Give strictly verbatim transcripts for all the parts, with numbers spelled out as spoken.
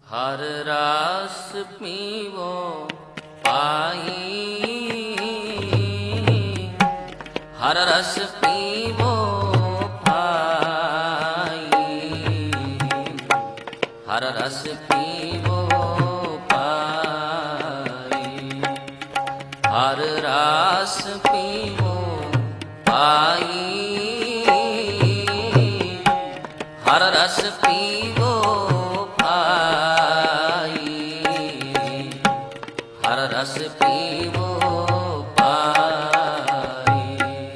हर रास पीवो पाई, हर रस पीवो पाई, हर रस पीवो पाई, हर रास पीवो पाई, हर रस पीवो रस पीवो पाई।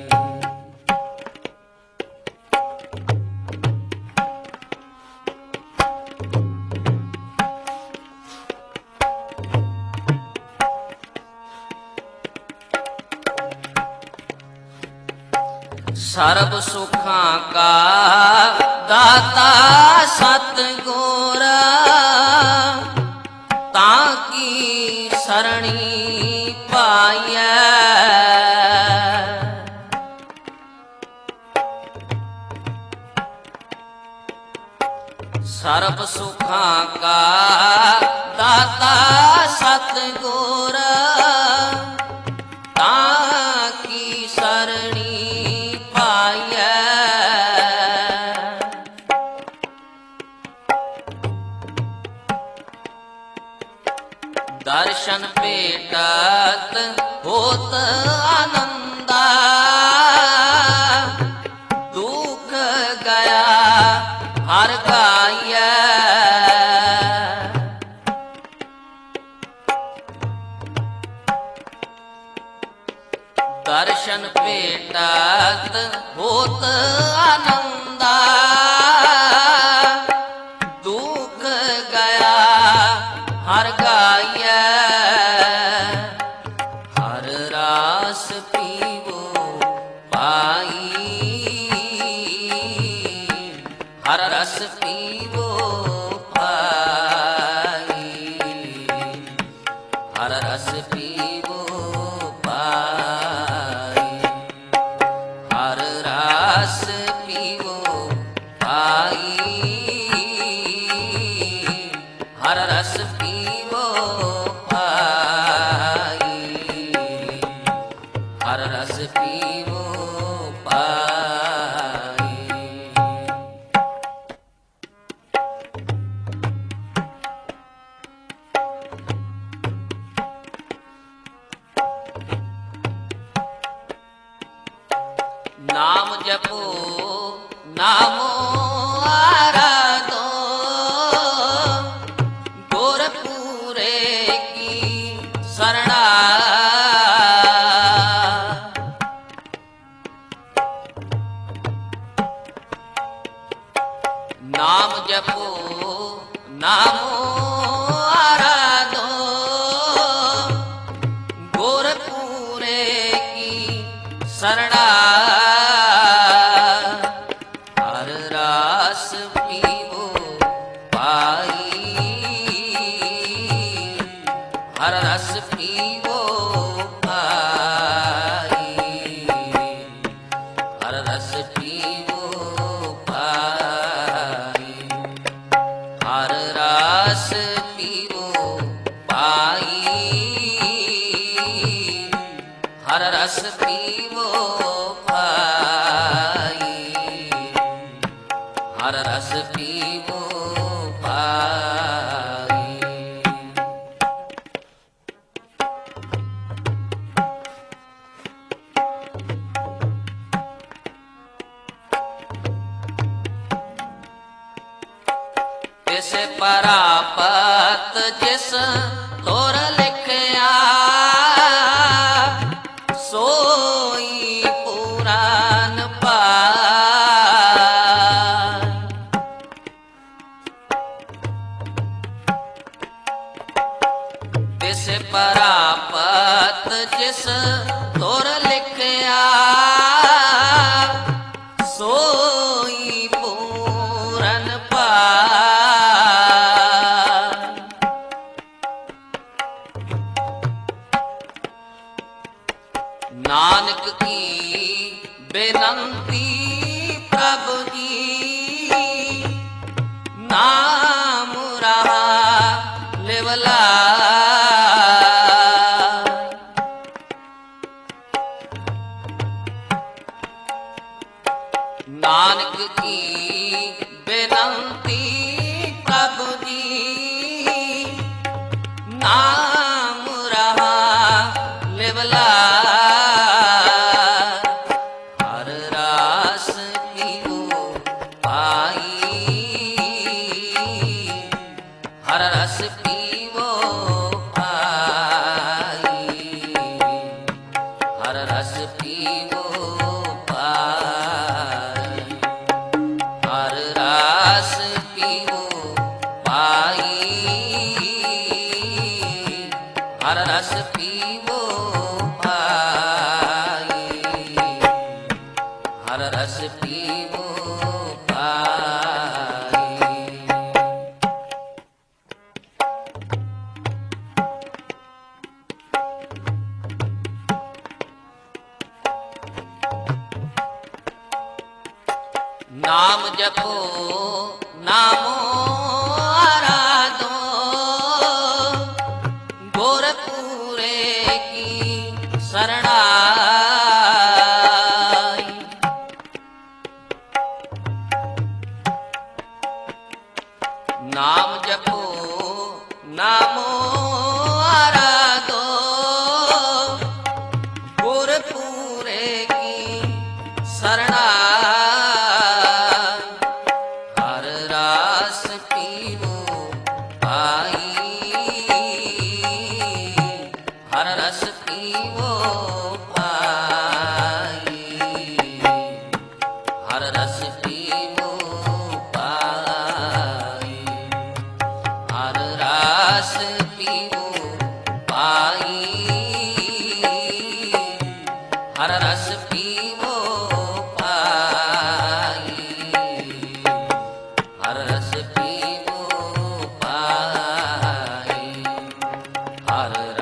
सर्ब सुखां का दाता सतगुर, ताकी सरणी पाइयै। सर्ब सुखां का दाता सतगुर, ताकी सरणी पाइयै। दर्शन भेटत होत आनंदा, दुख गया हर गाइयै। दर्शन भेटत होत आनंदा, दुख गया हर गाइयै। हर रास पीवो पाई, हर रस पीवो पाई, हर रस पीवो पाई, हर रास पीवो पाई, हर रस पीवो पाई, हर रस पीवो पाई। नाम जपो नामो आराधो, गुर पूरे की शरणा। नाम जपो नामो आराधो, गुर पूरे की शरणा। हर रास पीवो पाई, हर रस पीवो पाई, हर रस पीवो पाई, हर रास पीवो पाई, हर रस पीवो पाई, हर रस पीवो पाई। तिस परापत जिस तोर लिखया, सोई पुरान पाई। तिस परापत जिस तोर लिखया, सोई पूरन पाई। नानक की बेनंती प्रभु जी, नाम रहा लेवला। नानक की बेनंती प्रभु जी, नाम रहा लेवला। हर रास पीवो पाई, हर रस पीवो पाई, हर रस पीवो पाई, हर रस पीवो पाई, हर रस पीवो पाई, हर रस पीवो पाई। नाम जपो नामो आराधो, गोरखपुरे की शरणाई। नाम जपो नामो आराधो, गोरखपुरे की शरणाई। हर रास पीवो पाई, हर रस पीवो पाई, हर रस पीवो पाई, हर रस पीवो पाई, हर रस पीवो पाई, हर रस पीवो पाई, हर